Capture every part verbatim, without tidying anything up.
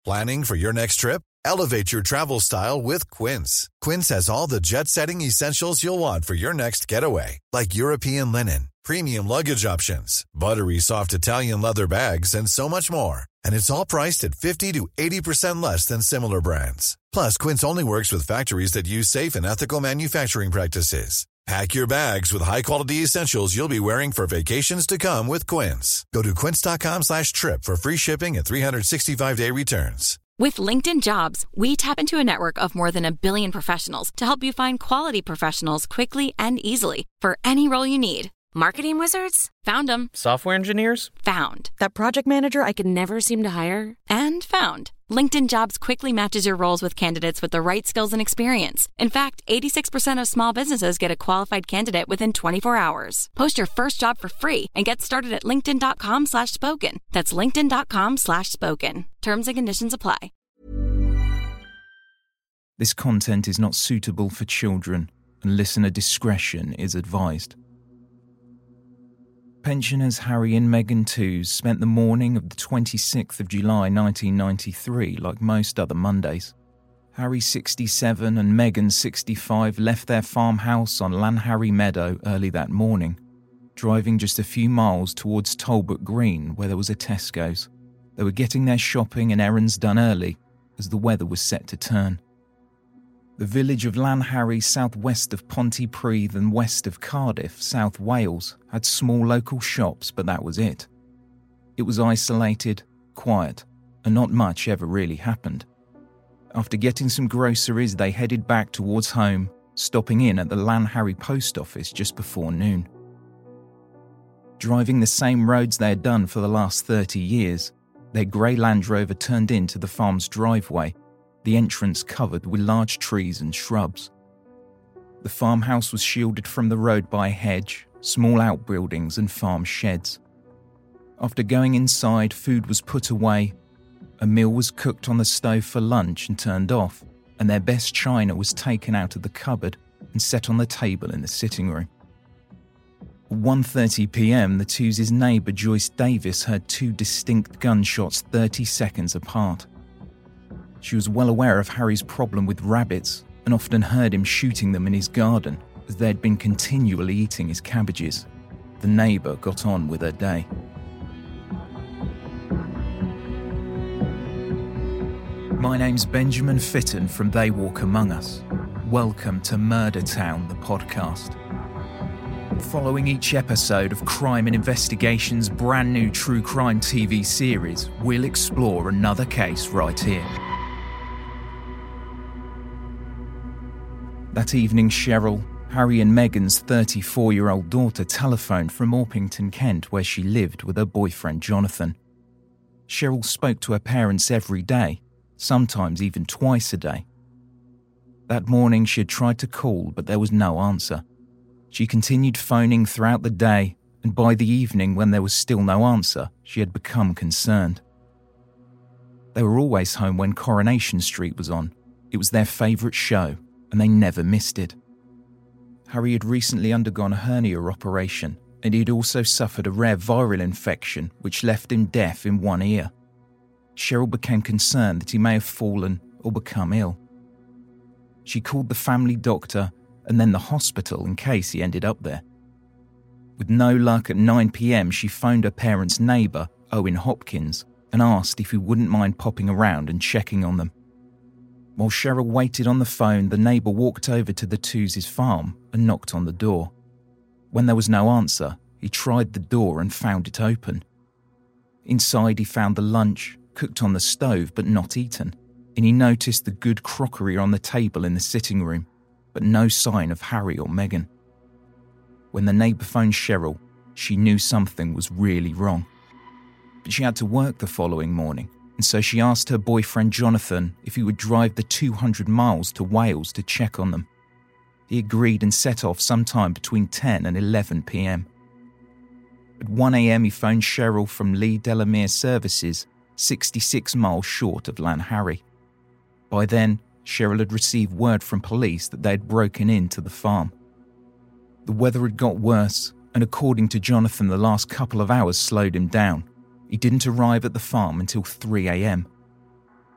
Planning for your next trip? Elevate your travel style with Quince. Quince has all the jet-setting essentials you'll want for your next getaway, like European linen, premium luggage options, buttery soft Italian leather bags, and so much more. And it's all priced at fifty to eighty percent less than similar brands. Plus, Quince only works with factories that use safe and ethical manufacturing practices. Pack your bags with high-quality essentials you'll be wearing for vacations to come with Quince. Go to quince.com slash trip for free shipping and three sixty-five day returns. With LinkedIn Jobs, we tap into a network of more than a billion professionals to help you find quality professionals quickly and easily for any role you need. Marketing wizards? Found them. Software engineers? Found. That project manager I could never seem to hire? And found. LinkedIn Jobs quickly matches your roles with candidates with the right skills and experience. In fact, eighty-six percent of small businesses get a qualified candidate within twenty-four hours. Post your first job for free and get started at linkedin.com slash spoken. That's linkedin.com slash spoken. Terms and conditions apply. This content is not suitable for children, and listener discretion is advised. Pensioners Harry and Meghan Tewes spent the morning of the twenty-sixth of July nineteen ninety-three like most other Mondays. Harry, sixty-seven, and Meghan, sixty-five, left their farmhouse on Lanharry Meadow early that morning, driving just a few miles towards Talbot Green where there was a Tesco's. They were getting their shopping and errands done early as the weather was set to turn. The village of Lanharry, southwest of Pontypridd and west of Cardiff, South Wales, had small local shops, but that was it. It was isolated, quiet, and not much ever really happened. After getting some groceries, they headed back towards home, stopping in at the Lanharry post office just before noon. Driving the same roads they had done for the last thirty years, their grey Land Rover turned into the farm's driveway, the entrance covered with large trees and shrubs. The farmhouse was shielded from the road by a hedge, small outbuildings and farm sheds. After going inside, food was put away, a meal was cooked on the stove for lunch and turned off, and their best china was taken out of the cupboard and set on the table in the sitting room. At one thirty p.m, the Tewes' neighbour Joyce Davis heard two distinct gunshots thirty seconds apart. She was well aware of Harry's problem with rabbits and often heard him shooting them in his garden as they had been continually eating his cabbages. The neighbour got on with her day. My name's Benjamin Fitton from They Walk Among Us. Welcome to Murder Town, the podcast. Following each episode of Crime and Investigation's brand new true crime T V series, we'll explore another case right here. That evening, Cheryl, Harry and Meghan's thirty-four-year-old daughter, telephoned from Orpington, Kent, where she lived with her boyfriend Jonathan. Cheryl spoke to her parents every day, sometimes even twice a day. That morning she had tried to call, but there was no answer. She continued phoning throughout the day, and by the evening, when there was still no answer, she had become concerned. They were always home when Coronation Street was on. It was their favourite show, and they never missed it. Harry had recently undergone a hernia operation, and he had also suffered a rare viral infection which left him deaf in one ear. Cheryl became concerned that he may have fallen or become ill. She called the family doctor and then the hospital in case he ended up there. With no luck, at nine p.m, she phoned her parents' neighbour, Owen Hopkins, and asked if he wouldn't mind popping around and checking on them. While Cheryl waited on the phone, the neighbour walked over to the Tewes' farm and knocked on the door. When there was no answer, he tried the door and found it open. Inside he found the lunch, cooked on the stove but not eaten, and he noticed the good crockery on the table in the sitting room, but no sign of Harry or Meghan. When the neighbour phoned Cheryl, she knew something was really wrong. But she had to work the following morning, and so she asked her boyfriend Jonathan if he would drive the two hundred miles to Wales to check on them. He agreed and set off sometime between ten and eleven p.m. At one a.m. he phoned Cheryl from Lee Delamere Services, sixty-six miles short of Lanharry. By then, Cheryl had received word from police that they had broken into the farm. The weather had got worse, and according to Jonathan, the last couple of hours slowed him down. He didn't arrive at the farm until three a.m.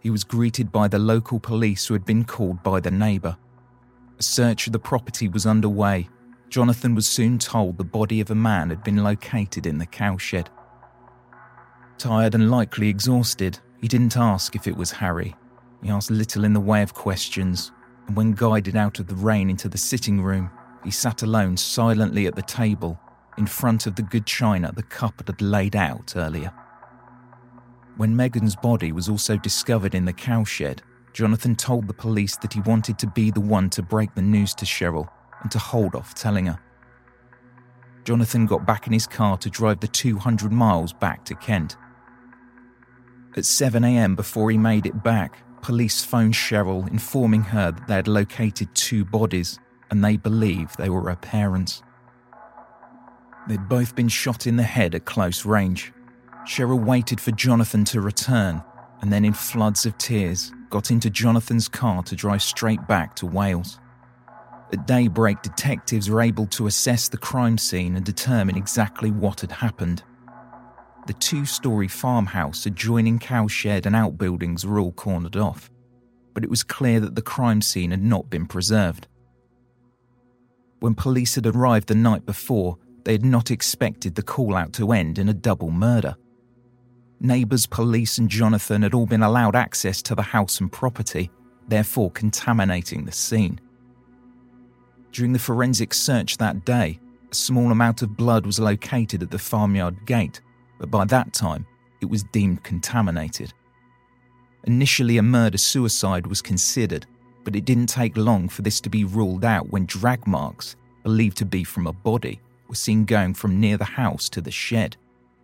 he was greeted by the local police who had been called by the neighbour. A search of the property was underway. Jonathan was soon told the body of a man had been located in the cowshed. Tired and likely exhausted, he didn't ask if it was Harry. He asked little in the way of questions, and when guided out of the rain into the sitting room, he sat alone silently at the table, in front of the good china the couple had laid out earlier. When Megan's body was also discovered in the cowshed, Jonathan told the police that he wanted to be the one to break the news to Cheryl and to hold off telling her. Jonathan got back in his car to drive the two hundred miles back to Kent. At seven a.m. before he made it back, police phoned Cheryl informing her that they had located two bodies and they believed they were her parents. They'd both been shot in the head at close range. Cheryl waited for Jonathan to return and then in floods of tears got into Jonathan's car to drive straight back to Wales. At daybreak, detectives were able to assess the crime scene and determine exactly what had happened. The two-storey farmhouse adjoining cowshed and outbuildings were all cornered off, but it was clear that the crime scene had not been preserved. When police had arrived the night before, they had not expected the call-out to end in a double murder. Neighbours, police and Jonathan had all been allowed access to the house and property, therefore contaminating the scene. During the forensic search that day, a small amount of blood was located at the farmyard gate, but by that time, it was deemed contaminated. Initially, a murder-suicide was considered, but it didn't take long for this to be ruled out when drag marks, believed to be from a body, were seen going from near the house to the shed.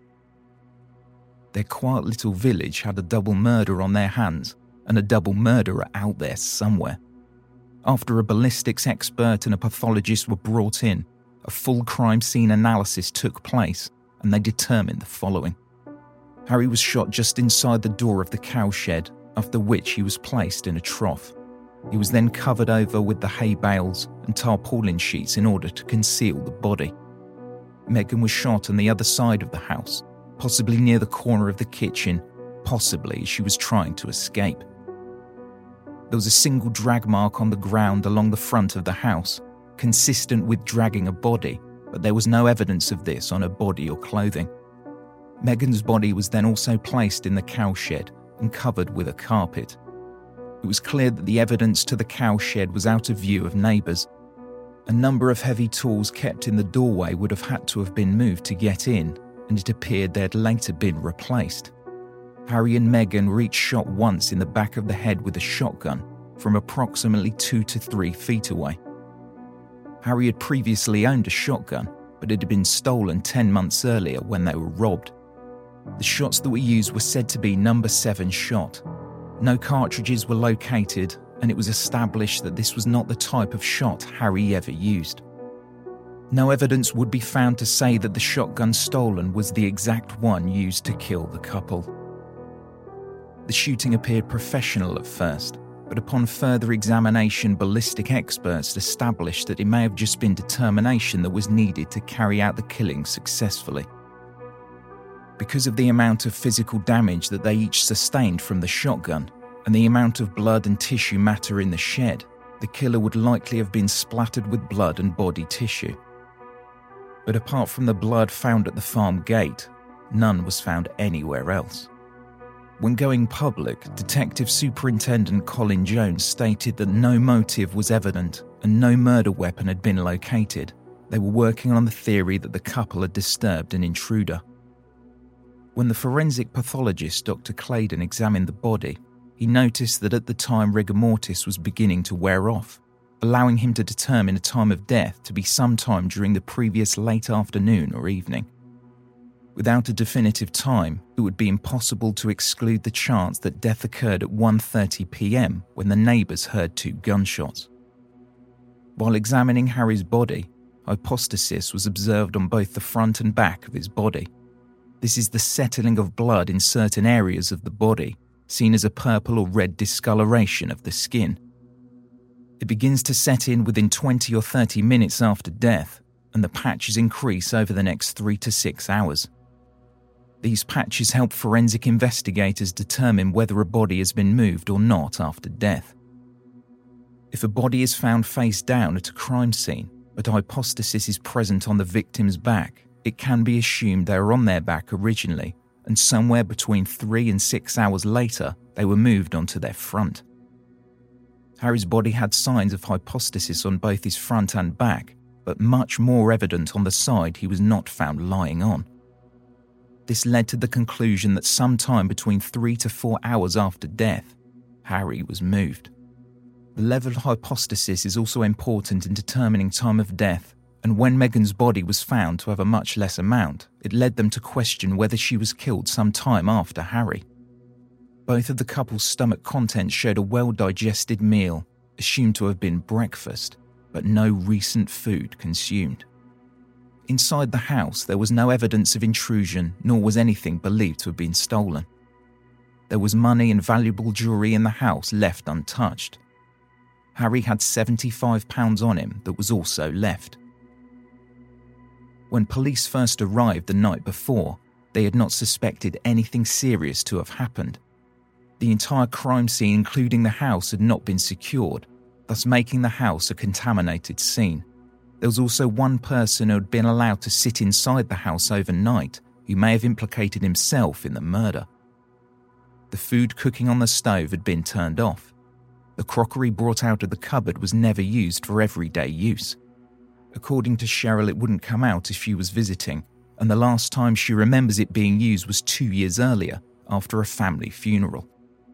Their quiet little village had a double murder on their hands and a double murderer out there somewhere. After a ballistics expert and a pathologist were brought in, a full crime scene analysis took place and they determined the following. Harry was shot just inside the door of the cowshed, after which he was placed in a trough. He was then covered over with the hay bales and tarpaulin sheets in order to conceal the body. Megan was shot on the other side of the house, possibly near the corner of the kitchen, possibly as she was trying to escape. There was a single drag mark on the ground along the front of the house, consistent with dragging a body, but there was no evidence of this on her body or clothing. Megan's body was then also placed in the cowshed and covered with a carpet. It was clear that the evidence to the cowshed was out of view of neighbours. A number of heavy tools kept in the doorway would have had to have been moved to get in, and it appeared they had later been replaced. Harry and Megan were each shot once in the back of the head with a shotgun from approximately two to three feet away. Harry had previously owned a shotgun, but it had been stolen ten months earlier when they were robbed. The shots that were used were said to be number seven shot. No cartridges were located, and it was established that this was not the type of shot Harry ever used. No evidence would be found to say that the shotgun stolen was the exact one used to kill the couple. The shooting appeared professional at first, but upon further examination, ballistic experts established that it may have just been determination that was needed to carry out the killing successfully. Because of the amount of physical damage that they each sustained from the shotgun, and the amount of blood and tissue matter in the shed, the killer would likely have been splattered with blood and body tissue. But apart from the blood found at the farm gate, none was found anywhere else. When going public, Detective Superintendent Colin Jones stated that no motive was evident and no murder weapon had been located. They were working on the theory that the couple had disturbed an intruder. When the forensic pathologist Doctor Claydon examined the body, he noticed that at the time rigor mortis was beginning to wear off, allowing him to determine a time of death to be sometime during the previous late afternoon or evening. Without a definitive time, it would be impossible to exclude the chance that death occurred at one thirty p.m. when the neighbours heard two gunshots. While examining Harry's body, hypostasis was observed on both the front and back of his body. This is the settling of blood in certain areas of the body, seen as a purple or red discoloration of the skin. It begins to set in within twenty or thirty minutes after death, and the patches increase over the next three to six hours. These patches help forensic investigators determine whether a body has been moved or not after death. If a body is found face down at a crime scene, but hypostasis is present on the victim's back, it can be assumed they were on their back originally, and somewhere between three and six hours later, they were moved onto their front. Harry's body had signs of hypostasis on both his front and back, but much more evident on the side he was not found lying on. This led to the conclusion that sometime between three to four hours after death, Harry was moved. The level of hypostasis is also important in determining time of death, and when Meghan's body was found to have a much less amount, it led them to question whether she was killed some time after Harry. Both of the couple's stomach contents showed a well-digested meal, assumed to have been breakfast, but no recent food consumed. Inside the house, there was no evidence of intrusion, nor was anything believed to have been stolen. There was money and valuable jewellery in the house left untouched. Harry had seventy-five pounds on him that was also left. When police first arrived the night before, they had not suspected anything serious to have happened. The entire crime scene, including the house, had not been secured, thus making the house a contaminated scene. There was also one person who had been allowed to sit inside the house overnight, who may have implicated himself in the murder. The food cooking on the stove had been turned off. The crockery brought out of the cupboard was never used for everyday use. According to Cheryl, it wouldn't come out if she was visiting, and the last time she remembers it being used was two years earlier, after a family funeral.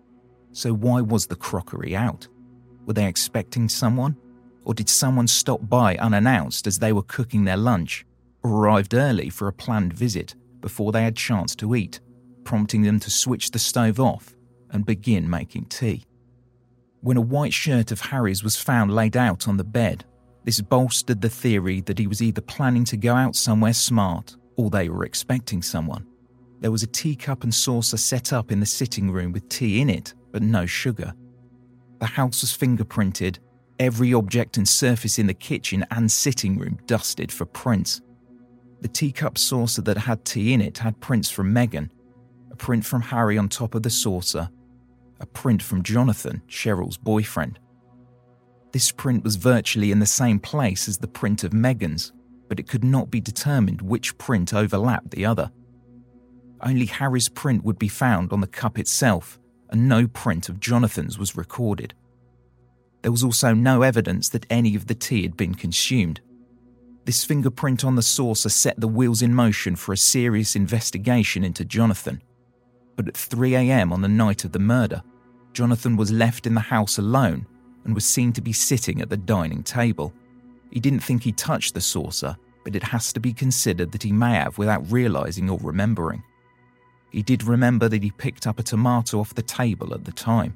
So why was the crockery out? Were they expecting someone? Or did someone stop by unannounced as they were cooking their lunch, or arrived early for a planned visit before they had chance to eat, prompting them to switch the stove off and begin making tea? When a white shirt of Harry's was found laid out on the bed, this bolstered the theory that he was either planning to go out somewhere smart or they were expecting someone. There was a teacup and saucer set up in the sitting room with tea in it, but no sugar. The house was fingerprinted, every object and surface in the kitchen and sitting room dusted for prints. The teacup saucer that had tea in it had prints from Meghan, a print from Harry on top of the saucer, a print from Jonathan, Cheryl's boyfriend. This print was virtually in the same place as the print of Meghan's, but it could not be determined which print overlapped the other. Only Harry's print would be found on the cup itself, and no print of Jonathan's was recorded. There was also no evidence that any of the tea had been consumed. This fingerprint on the saucer set the wheels in motion for a serious investigation into Jonathan. But at three a.m. on the night of the murder, Jonathan was left in the house alone and was seen to be sitting at the dining table. He didn't think he touched the saucer, but it has to be considered that he may have without realising or remembering. He did remember that he picked up a tomato off the table at the time.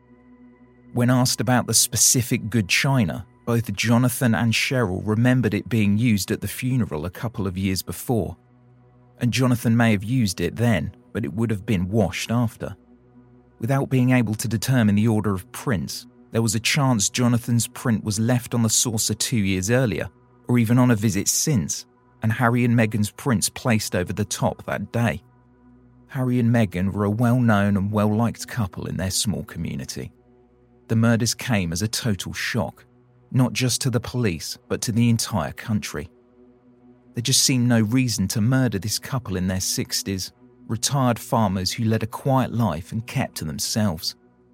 When asked about the specific good china, both Jonathan and Cheryl remembered it being used at the funeral a couple of years before. And Jonathan may have used it then, but it would have been washed after. Without being able to determine the order of prints, there was a chance Jonathan's print was left on the saucer two years earlier, or even on a visit since, and Harry and Meghan's prints placed over the top that day. Harry and Meghan were a well-known and well-liked couple in their small community. The murders came as a total shock, not just to the police, but to the entire country. There just seemed no reason to murder this couple in their sixties, retired farmers who led a quiet life and kept to themselves.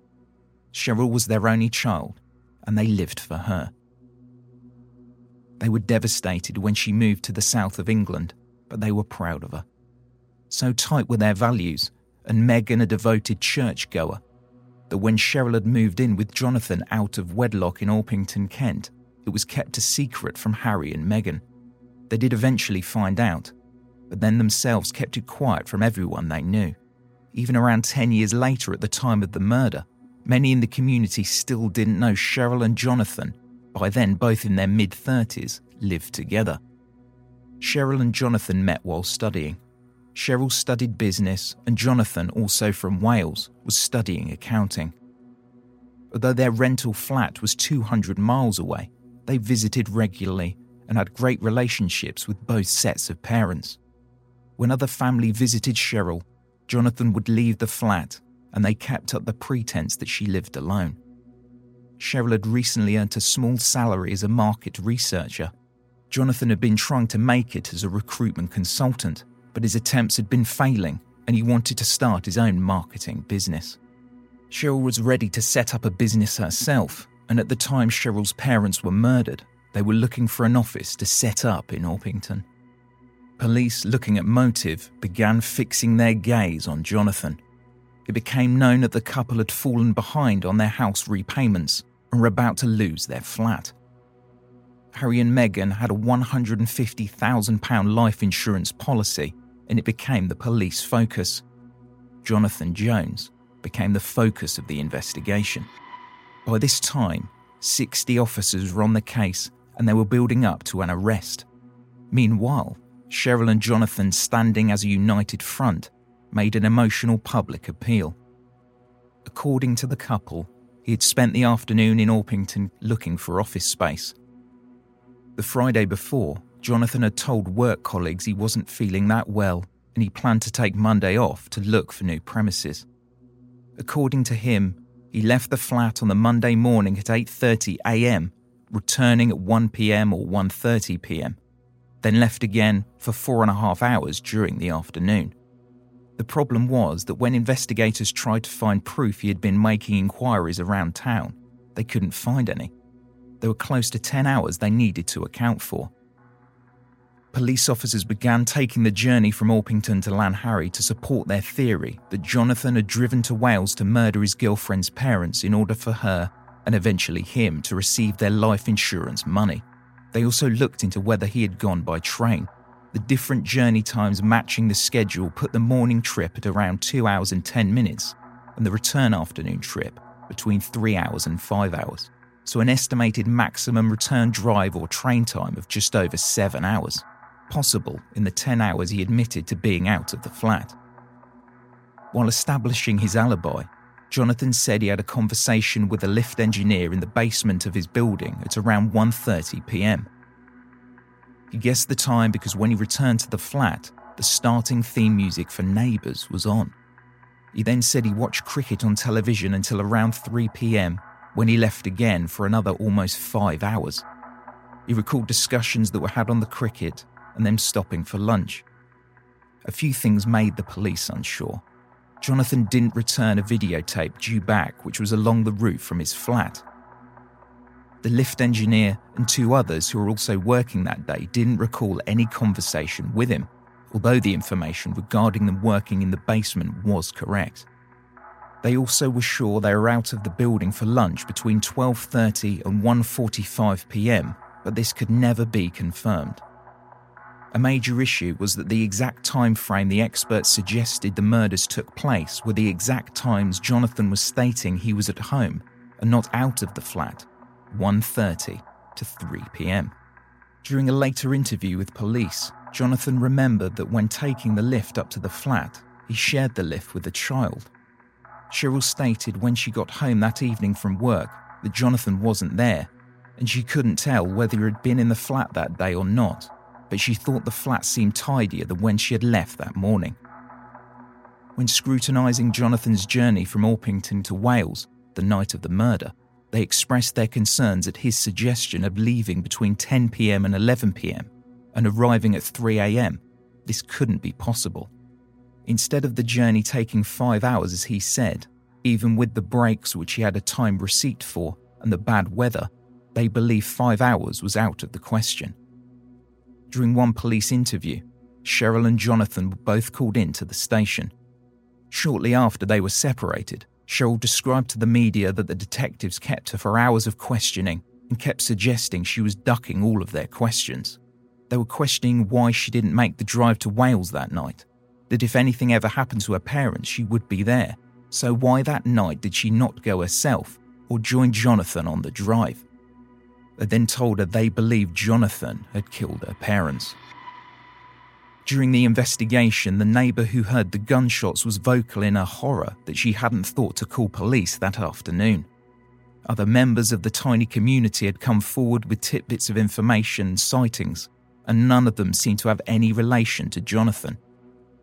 Cheryl was their only child, and they lived for her. They were devastated when she moved to the south of England, but they were proud of her. So tight were their values, and Meghan a devoted churchgoer, that when Cheryl had moved in with Jonathan out of wedlock in Orpington, Kent, it was kept a secret from Harry and Meghan. They did eventually find out, but then themselves kept it quiet from everyone they knew. Even around ten years later at the time of the murder, many in the community still didn't know Cheryl and Jonathan, by then both in their mid-thirties, lived together. Cheryl and Jonathan met while studying. Cheryl studied business, and Jonathan, also from Wales, was studying accounting. Although their rental flat was two hundred miles away, they visited regularly and had great relationships with both sets of parents. When other family visited Cheryl, Jonathan would leave the flat and they kept up the pretense that she lived alone. Cheryl had recently earned a small salary as a market researcher. Jonathan had been trying to make it as a recruitment consultant, but his attempts had been failing and he wanted to start his own marketing business. Cheryl was ready to set up a business herself, and at the time Cheryl's parents were murdered, they were looking for an office to set up in Orpington. Police, looking at motive, began fixing their gaze on Jonathan. It became known that the couple had fallen behind on their house repayments and were about to lose their flat. Harry and Meghan had a one hundred fifty thousand pounds life insurance policy, and it became the police focus. Jonathan Jones became the focus of the investigation. By this time, sixty officers were on the case and they were building up to an arrest. Meanwhile, Cheryl and Jonathan, standing as a united front, made an emotional public appeal. According to the couple, he had spent the afternoon in Orpington looking for office space. The Friday before, Jonathan had told work colleagues he wasn't feeling that well and he planned to take Monday off to look for new premises. According to him, he left the flat on the Monday morning at eight thirty a m, returning at one p m or one thirty p m, then left again for four and a half hours during the afternoon. The problem was that when investigators tried to find proof he had been making inquiries around town, they couldn't find any. There were close to ten hours they needed to account for. Police officers began taking the journey from Orpington to Lanharry to support their theory that Jonathan had driven to Wales to murder his girlfriend's parents in order for her, and eventually him, to receive their life insurance money. They also looked into whether he had gone by train. The different journey times matching the schedule put the morning trip at around two hours and ten minutes, and the return afternoon trip between three hours and five hours. So an estimated maximum return drive or train time of just over seven hours. Possible in the ten hours he admitted to being out of the flat. While establishing his alibi, Jonathan said he had a conversation with a lift engineer in the basement of his building at around one thirty p m. He guessed the time because when he returned to the flat, the starting theme music for Neighbours was on. He then said he watched cricket on television until around three p m, when he left again for another almost five hours. He recalled discussions that were had on the cricket and them stopping for lunch. A few things made the police unsure. Jonathan didn't return a videotape due back which was along the route from his flat. The lift engineer and two others who were also working that day didn't recall any conversation with him, although the information regarding them working in the basement was correct. They also were sure they were out of the building for lunch between twelve thirty and one forty-five p m, but this could never be confirmed. A major issue was that the exact time frame the experts suggested the murders took place were the exact times Jonathan was stating he was at home and not out of the flat, one thirty to three p m. During a later interview with police, Jonathan remembered that when taking the lift up to the flat, he shared the lift with a child. Cheryl stated when she got home that evening from work that Jonathan wasn't there, and she couldn't tell whether he had been in the flat that day or not, but she thought the flat seemed tidier than when she had left that morning. When scrutinising Jonathan's journey from Orpington to Wales the night of the murder, they expressed their concerns at his suggestion of leaving between ten p m and eleven p m and arriving at three a m. This couldn't be possible. Instead of the journey taking five hours as he said, even with the breaks which he had a time receipt for and the bad weather, they believed five hours was out of the question. During one police interview, Cheryl and Jonathan were both called in to the station. Shortly after they were separated, Cheryl described to the media that the detectives kept her for hours of questioning and kept suggesting she was ducking all of their questions. They were questioning why she didn't make the drive to Wales that night, that if anything ever happened to her parents she would be there, so why that night did she not go herself or join Jonathan on the drive? They then told her they believed Jonathan had killed her parents. During the investigation, the neighbour who heard the gunshots was vocal in her horror that she hadn't thought to call police that afternoon. Other members of the tiny community had come forward with tidbits of information and sightings, and none of them seemed to have any relation to Jonathan.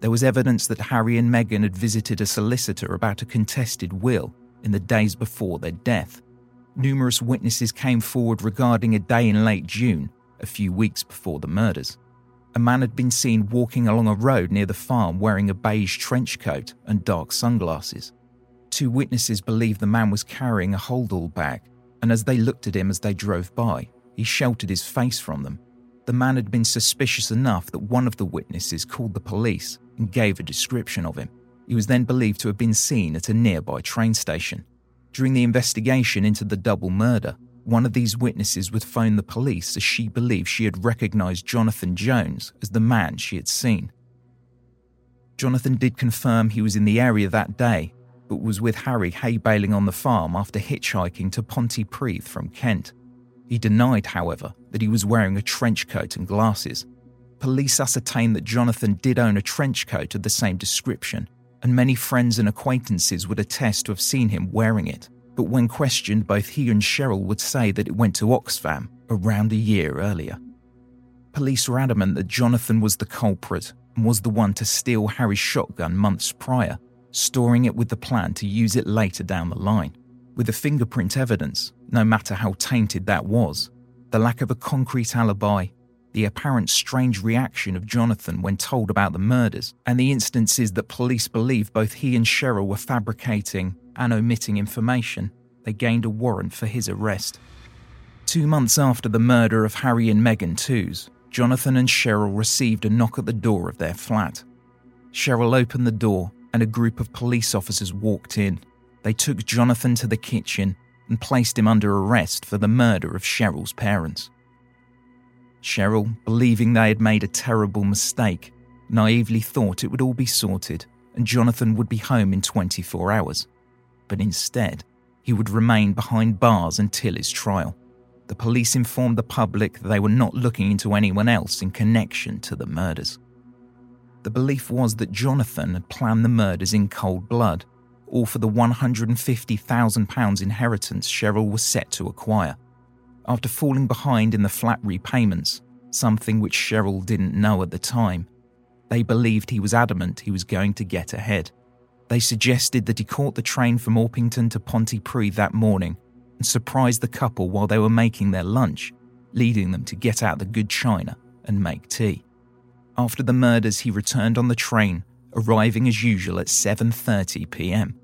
There was evidence that Harry and Meghan had visited a solicitor about a contested will in the days before their death. Numerous witnesses came forward regarding a day in late June, a few weeks before the murders. A man had been seen walking along a road near the farm wearing a beige trench coat and dark sunglasses. Two witnesses believed the man was carrying a hold-all bag, and as they looked at him as they drove by, he sheltered his face from them. The man had been suspicious enough that one of the witnesses called the police and gave a description of him. He was then believed to have been seen at a nearby train station. During the investigation into the double murder, one of these witnesses would phone the police as she believed she had recognised Jonathan Jones as the man she had seen. Jonathan did confirm he was in the area that day, but was with Harry hay baling on the farm after hitchhiking to Pontypridd from Kent. He denied, however, that he was wearing a trench coat and glasses. Police ascertained that Jonathan did own a trench coat of the same description, and many friends and acquaintances would attest to have seen him wearing it. But when questioned, both he and Cheryl would say that it went to Oxfam around a year earlier. Police were adamant that Jonathan was the culprit and was the one to steal Harry's shotgun months prior, storing it with the plan to use it later down the line. With the fingerprint evidence, no matter how tainted that was, the lack of a concrete alibi, the apparent strange reaction of Jonathan when told about the murders, and the instances that police believed both he and Cheryl were fabricating and omitting information, they gained a warrant for his arrest. Two months after the murder of Harry and Meghan Tewes, Jonathan and Cheryl received a knock at the door of their flat. Cheryl opened the door and a group of police officers walked in. They took Jonathan to the kitchen and placed him under arrest for the murder of Cheryl's parents. Cheryl, believing they had made a terrible mistake, naively thought it would all be sorted and Jonathan would be home in twenty-four hours. But instead, he would remain behind bars until his trial. The police informed the public that they were not looking into anyone else in connection to the murders. The belief was that Jonathan had planned the murders in cold blood, all for the one hundred fifty thousand pounds inheritance Cheryl was set to acquire. After falling behind in the flat repayments, something which Cheryl didn't know at the time, they believed he was adamant he was going to get ahead. They suggested that he caught the train from Orpington to Pontypridd that morning and surprised the couple while they were making their lunch, leading them to get out the good china and make tea. After the murders, he returned on the train, arriving as usual at seven thirty p.m.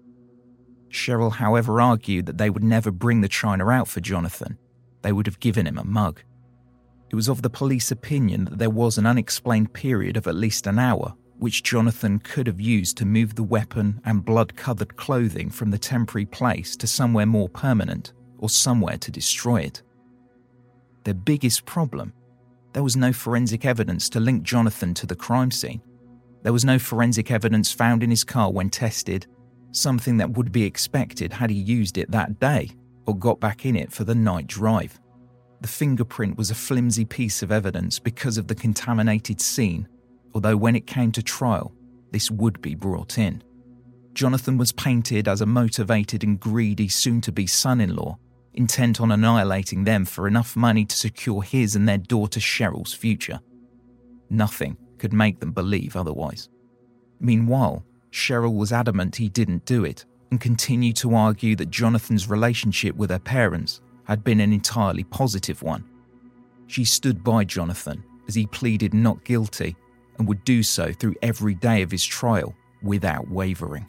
Cheryl, however, argued that they would never bring the china out for Jonathan. They would have given him a mug. It was of the police opinion that there was an unexplained period of at least an hour which Jonathan could have used to move the weapon and blood-covered clothing from the temporary place to somewhere more permanent or somewhere to destroy it. Their biggest problem: there was no forensic evidence to link Jonathan to the crime scene. There was no forensic evidence found in his car when tested, something that would be expected had he used it that day or got back in it for the night drive. The fingerprint was a flimsy piece of evidence because of the contaminated scene, although when it came to trial, this would be brought in. Jonathan was painted as a motivated and greedy soon-to-be son-in-law, intent on annihilating them for enough money to secure his and their daughter Cheryl's future. Nothing could make them believe otherwise. Meanwhile, Cheryl was adamant he didn't do it and continued to argue that Jonathan's relationship with her parents had been an entirely positive one. She stood by Jonathan as he pleaded not guilty and would do so through every day of his trial without wavering.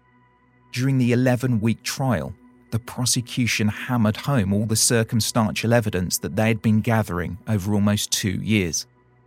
During the eleven-week trial, the prosecution hammered home all the circumstantial evidence that they had been gathering over almost two years.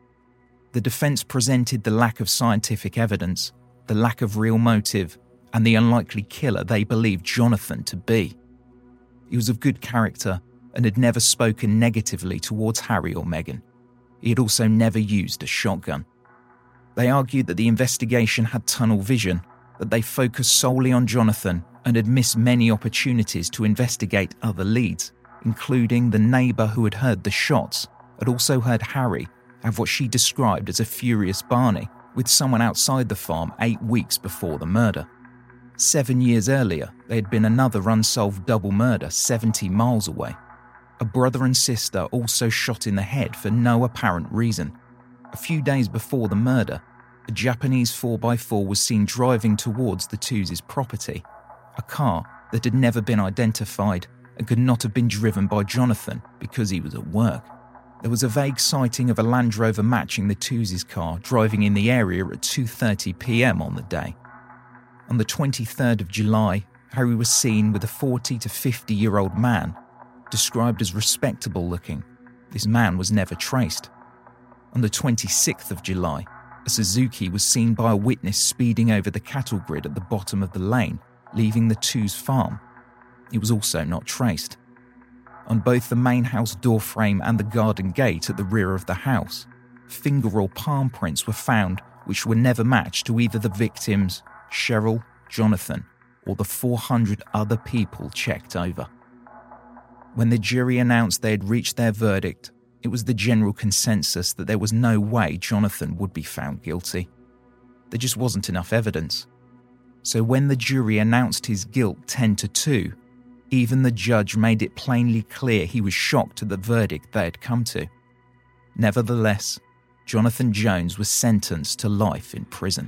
The defence presented the lack of scientific evidence, the lack of real motive, and the unlikely killer they believed Jonathan to be. He was of good character and had never spoken negatively towards Harry or Meghan. He had also never used a shotgun. They argued that the investigation had tunnel vision, that they focused solely on Jonathan and had missed many opportunities to investigate other leads, including the neighbour who had heard the shots, had also heard Harry have what she described as a furious Barney with someone outside the farm eight weeks before the murder. Seven years earlier, there had been another unsolved double murder seventy miles away. A brother and sister also shot in the head for no apparent reason. A few days before the murder, a Japanese four by four was seen driving towards the Tewes' property, a car that had never been identified and could not have been driven by Jonathan because he was at work. There was a vague sighting of a Land Rover matching the Tewes' car driving in the area at two thirty p.m. on the day. On the twenty-third of July, Harry was seen with a forty to fifty-year-old man, described as respectable looking. This man was never traced. On the twenty-sixth of July, a Suzuki was seen by a witness speeding over the cattle grid at the bottom of the lane, leaving the Tewes farm. It was also not traced. On both the main house doorframe and the garden gate at the rear of the house, finger or palm prints were found which were never matched to either the victims, Cheryl, Jonathan, or the four hundred other people checked over. When the jury announced they had reached their verdict, it was the general consensus that there was no way Jonathan would be found guilty. There just wasn't enough evidence. So when the jury announced his guilt ten to two, even the judge made it plainly clear he was shocked at the verdict they had come to. Nevertheless, Jonathan Jones was sentenced to life in prison.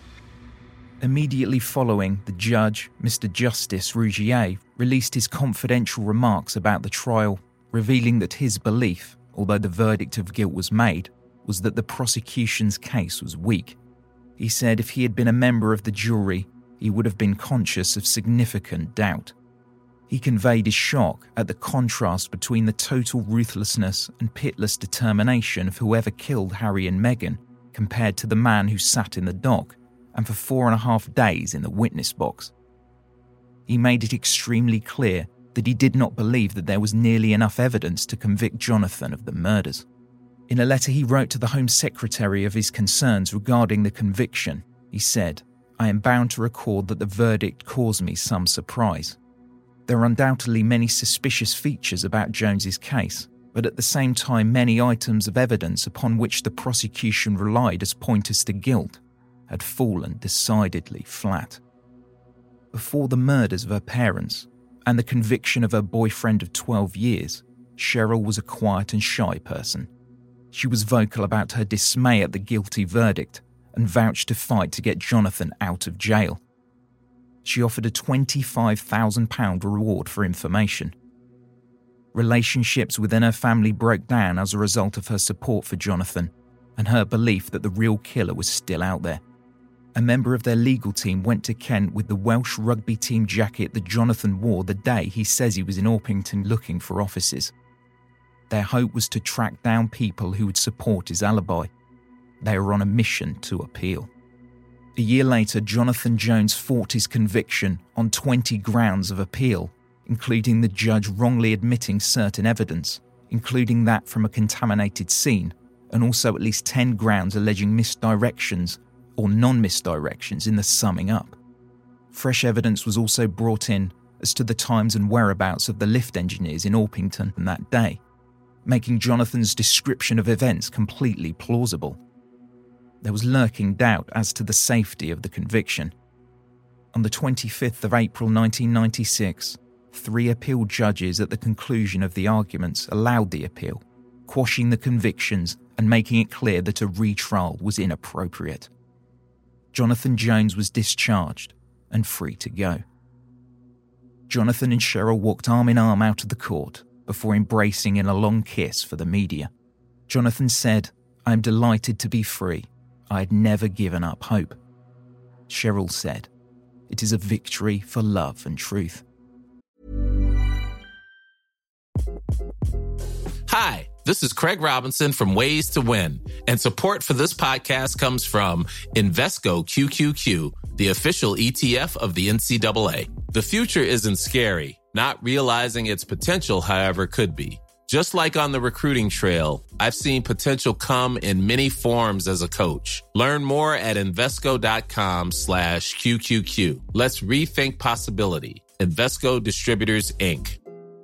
Immediately following, the judge, Mister Justice Rougier, released his confidential remarks about the trial, revealing that his belief, although the verdict of guilt was made, was that the prosecution's case was weak. He said if he had been a member of the jury, he would have been conscious of significant doubt. He conveyed his shock at the contrast between the total ruthlessness and pitiless determination of whoever killed Harry and Meghan compared to the man who sat in the dock and for four and a half days in the witness box. He made it extremely clear that he did not believe that there was nearly enough evidence to convict Jonathan of the murders. In a letter he wrote to the Home Secretary of his concerns regarding the conviction, he said, "I am bound to record that the verdict caused me some surprise. There are undoubtedly many suspicious features about Jones's case, but at the same time many items of evidence upon which the prosecution relied as pointers to guilt had fallen decidedly flat." Before the murders of her parents and the conviction of her boyfriend of twelve years, Cheryl was a quiet and shy person. She was vocal about her dismay at the guilty verdict and vouched to fight to get Jonathan out of jail. She offered a twenty-five thousand pounds reward for information. Relationships within her family broke down as a result of her support for Jonathan and her belief that the real killer was still out there. A member of their legal team went to Kent with the Welsh rugby team jacket that Jonathan wore the day he says he was in Orpington looking for offices. Their hope was to track down people who would support his alibi. They were on a mission to appeal. A year later, Jonathan Jones fought his conviction on twenty grounds of appeal, including the judge wrongly admitting certain evidence, including that from a contaminated scene, and also at least ten grounds alleging misdirections or non-misdirections in the summing up. Fresh evidence was also brought in as to the times and whereabouts of the lift engineers in Orpington on that day, making Jonathan's description of events completely plausible. There was lurking doubt as to the safety of the conviction. On the twenty-fifth of April nineteen ninety-six, three appeal judges at the conclusion of the arguments allowed the appeal, quashing the convictions and making it clear that a retrial was inappropriate. Jonathan Jones was discharged and free to go. Jonathan and Cheryl walked arm in arm out of the court before embracing in a long kiss for the media. Jonathan said, "I am delighted to be free. I had never given up hope." Cheryl said, "It is a victory for love and truth." Hi, this is Craig Robinson from Ways to Win, and support for this podcast comes from Invesco Q Q Q, the official E T F of the N C double A. The future isn't scary. Not realizing its potential, however, could be. Just like on the recruiting trail, I've seen potential come in many forms as a coach. Learn more at Invesco.com slash QQQ. Let's rethink possibility. Invesco Distributors, Incorporated.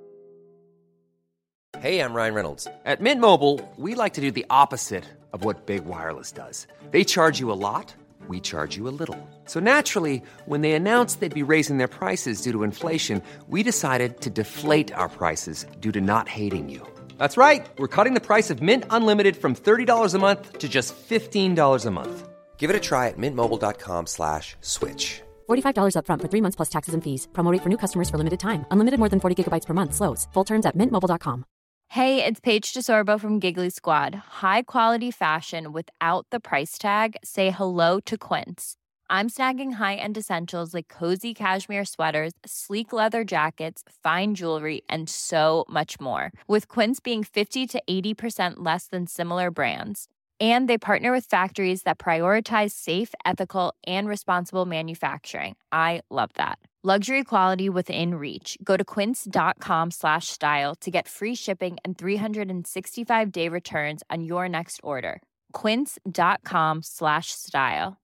Hey, I'm Ryan Reynolds. At Mint Mobile, we like to do the opposite of what Big Wireless does. They charge you a lot, we charge you a little. So naturally, when they announced they'd be raising their prices due to inflation, we decided to deflate our prices due to not hating you. That's right. We're cutting the price of Mint Unlimited from thirty dollars a month to just fifteen dollars a month. Give it a try at mintmobile.com slash switch. forty-five dollars up front for three months plus taxes and fees. Promo rate for new customers for limited time. Unlimited more than forty gigabytes per month slows. Full terms at mint mobile dot com. Hey, it's Paige DeSorbo from Giggly Squad. High quality fashion without the price tag. Say hello to Quince. I'm snagging high-end essentials like cozy cashmere sweaters, sleek leather jackets, fine jewelry, and so much more. With Quince being fifty to eighty percent less than similar brands. And they partner with factories that prioritize safe, ethical, and responsible manufacturing. I love that. Luxury quality within reach. Go to quince.com slash style to get free shipping and three sixty-five day returns on your next order. Quince.com slash style.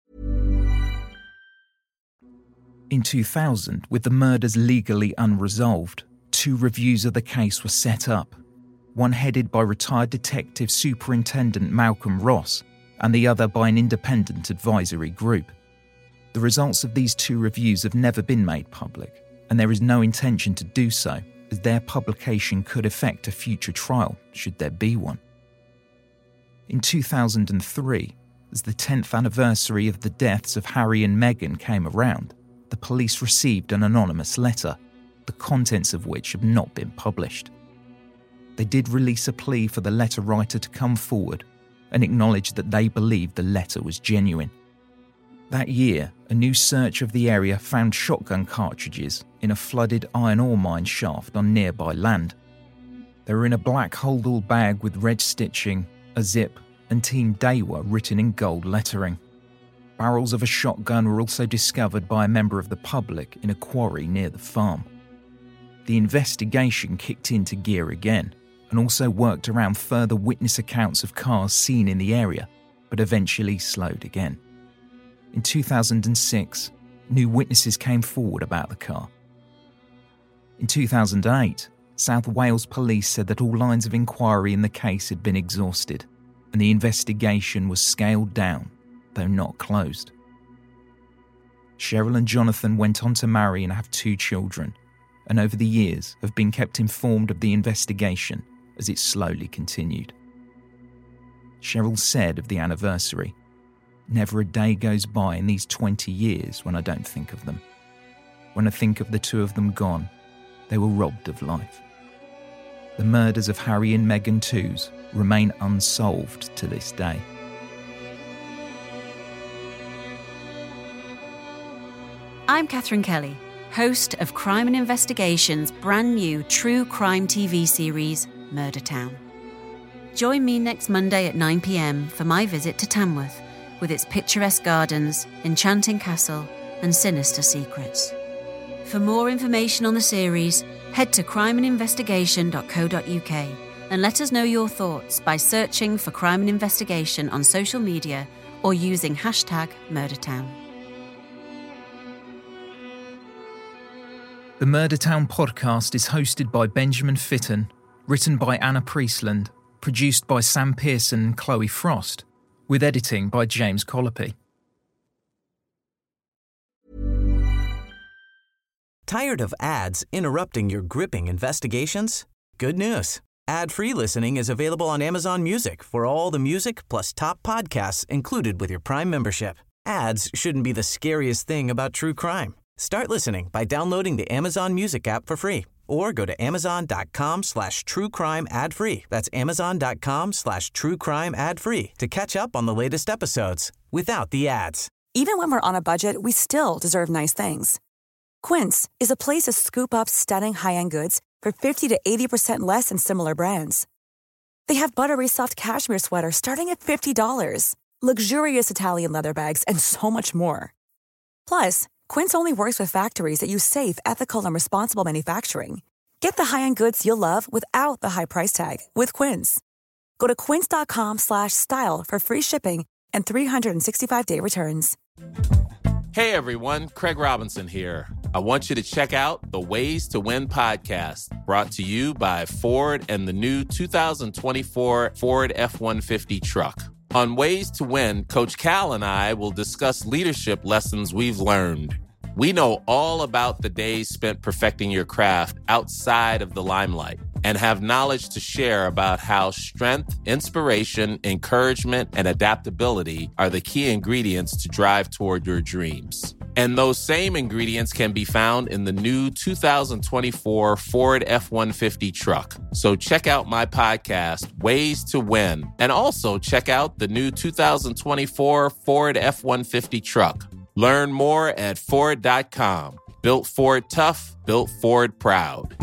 In two thousand, with the murders legally unresolved, two reviews of the case were set up. One headed by retired Detective Superintendent Malcolm Ross, and the other by an independent advisory group. The results of these two reviews have never been made public, and there is no intention to do so, as their publication could affect a future trial, should there be one. In two thousand three, as the tenth anniversary of the deaths of Harry and Meghan came around, the police received an anonymous letter, the contents of which have not been published. They did release a plea for the letter writer to come forward and acknowledge that they believed the letter was genuine. That year, a new search of the area found shotgun cartridges in a flooded iron ore mine shaft on nearby land. They were in a black hold-all bag with red stitching, a zip, and Team Daewoo written in gold lettering. Barrels of a shotgun were also discovered by a member of the public in a quarry near the farm. The investigation kicked into gear again, and also worked around further witness accounts of cars seen in the area, but eventually slowed again. In two thousand six, new witnesses came forward about the car. In two thousand eight, South Wales Police said that all lines of inquiry in the case had been exhausted, and the investigation was scaled down, though not closed. Cheryl and Jonathan went on to marry and have two children, and over the years have been kept informed of the investigation as it slowly continued. Cheryl said of the anniversary, "Never a day goes by in these twenty years when I don't think of them. When I think of the two of them gone, they were robbed of life." The murders of Harry and Meghan Twos remain unsolved to this day. I'm Catherine Kelly, host of Crime and Investigation's brand new true crime T V series, Murder Town. Join me next Monday at nine p.m. for my visit to Tamworth, with its picturesque gardens, enchanting castle, and sinister secrets. For more information on the series, head to crime and investigation dot co dot uk and let us know your thoughts by searching for Crime and Investigation on social media or using hashtag MurderTown. The Murder Town podcast is hosted by Benjamin Fitton, written by Anna Priestland, produced by Sam Pearson and Chloe Frost, with editing by James Colopy. Tired of ads interrupting your gripping investigations? Good news. Ad-free listening is available on Amazon Music for all the music plus top podcasts included with your Prime membership. Ads shouldn't be the scariest thing about true crime. Start listening by downloading the Amazon Music app for free or go to amazon.com slash true crime ad free. That's amazon.com slash true crime ad free to catch up on the latest episodes without the ads. Even when we're on a budget, we still deserve nice things. Quince is a place to scoop up stunning high-end goods for fifty to eighty percent less than similar brands. They have buttery soft cashmere sweaters starting at fifty dollars, luxurious Italian leather bags, and so much more. Plus, Quince only works with factories that use safe, ethical, and responsible manufacturing. Get the high-end goods you'll love without the high price tag with Quince. Go to quince.com slash style for free shipping and three sixty-five day returns. Hey everyone, Craig Robinson here. I want you to check out the Ways to Win podcast, brought to you by Ford and the new two thousand twenty-four Ford F one fifty truck. On Ways to Win, Coach Cal and I will discuss leadership lessons we've learned. We know all about the days spent perfecting your craft outside of the limelight. and have knowledge to share about how strength, inspiration, encouragement, and adaptability are the key ingredients to drive toward your dreams. And those same ingredients can be found in the new two thousand twenty-four Ford F one fifty truck. So check out my podcast, Ways to Win, and also check out the new two thousand twenty-four Ford F one fifty truck. Learn more at Ford dot com. Built Ford tough, built Ford proud.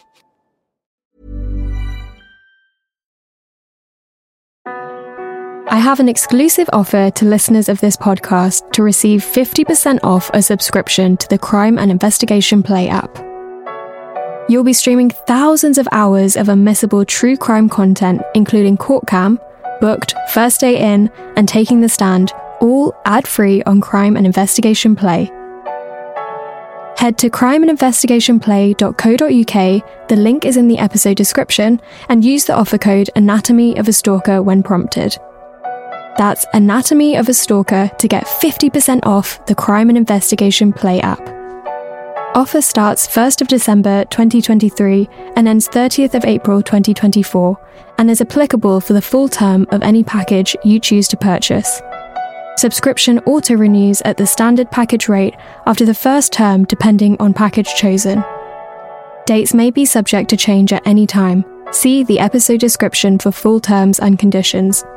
I have an exclusive offer to listeners of this podcast to receive fifty percent off a subscription to the Crime and Investigation Play app. You'll be streaming thousands of hours of unmissable true crime content, including Court Cam, Booked, First Day In, and Taking the Stand, all ad-free on Crime and Investigation Play. Head to crime and investigation play dot co dot uk, the link is in the episode description, and use the offer code Anatomy of a Stalker when prompted. That's Anatomy of a Stalker to get fifty percent off the Crime and Investigation Play app. Offer starts first of December twenty twenty-three and ends thirtieth of April twenty twenty-four, and is applicable for the full term of any package you choose to purchase. Subscription auto-renews at the standard package rate after the first term depending on package chosen. Dates may be subject to change at any time. See the episode description for full terms and conditions.